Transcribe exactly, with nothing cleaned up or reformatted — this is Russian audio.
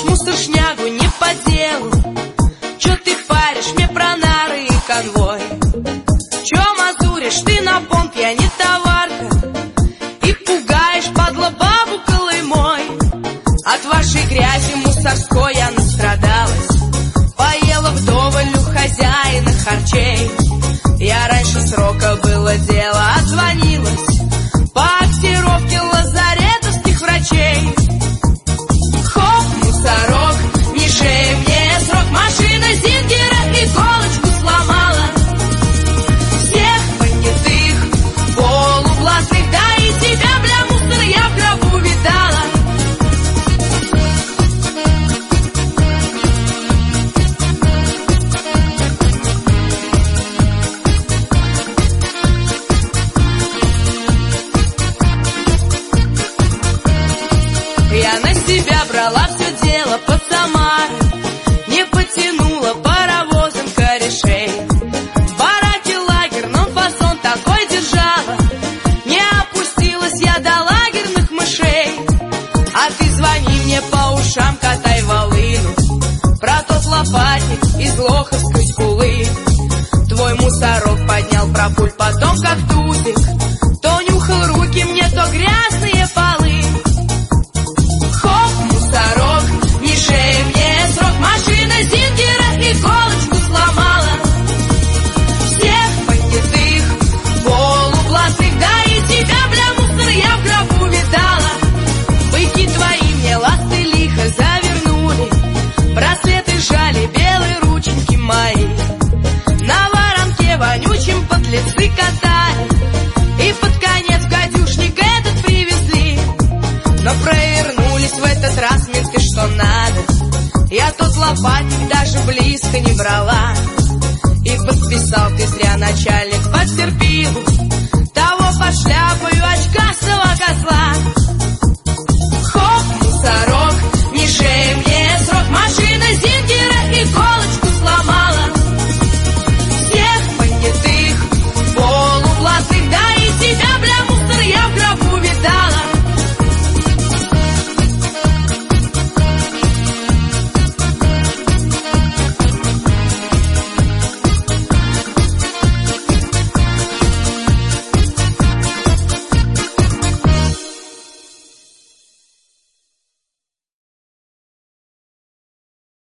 сволочь, мусор, шнягу не по делу. Чё ты паришь мне про нары и конвой? Чё мазуришь ты на понт, я не товарка, и пугаешь, падла, бабу Колымой. От вашей грязи мусорской я настрадалась, поела вдоволь у хозяина харчей. Я раньше срока, было дело, отзвонилась по актировке лазаретовских врачей. Хоп, мусорок, не шей мне срок, машина Зингера иголочку сломала. Всех понятых, полублатных, да и тебя, бля, мусор, я в гробу видала. Я на себя брала все дело под Самары, не потянула паровозом корешей. В бараке лагерном фасон такой держала, не опустилась я до лагерных мышей. А ты звони мне по ушам, катай волыну про тот лопатник из Лоховской скулы. Твой мусорок поднял пропуль, потом как тузик то нюхал руки мне, то грязные полы. Не шей мне срок, машина Зингера иголочку сломала. Всех понятых, полублатных, да и тебя, бля, мусор, я в гробу видала. Быки твои мне ласты лихо завернули, браслеты жали, белые рученьки мои. На воронке вонючим подлецы катали, и под конец гадюшник этот привезли. Но провернулись в этот раз менты, что надо. Я тот лопатник даже близко не брала. И подписал ты зря, начальник, потерпил того под шляпою очкастого козла.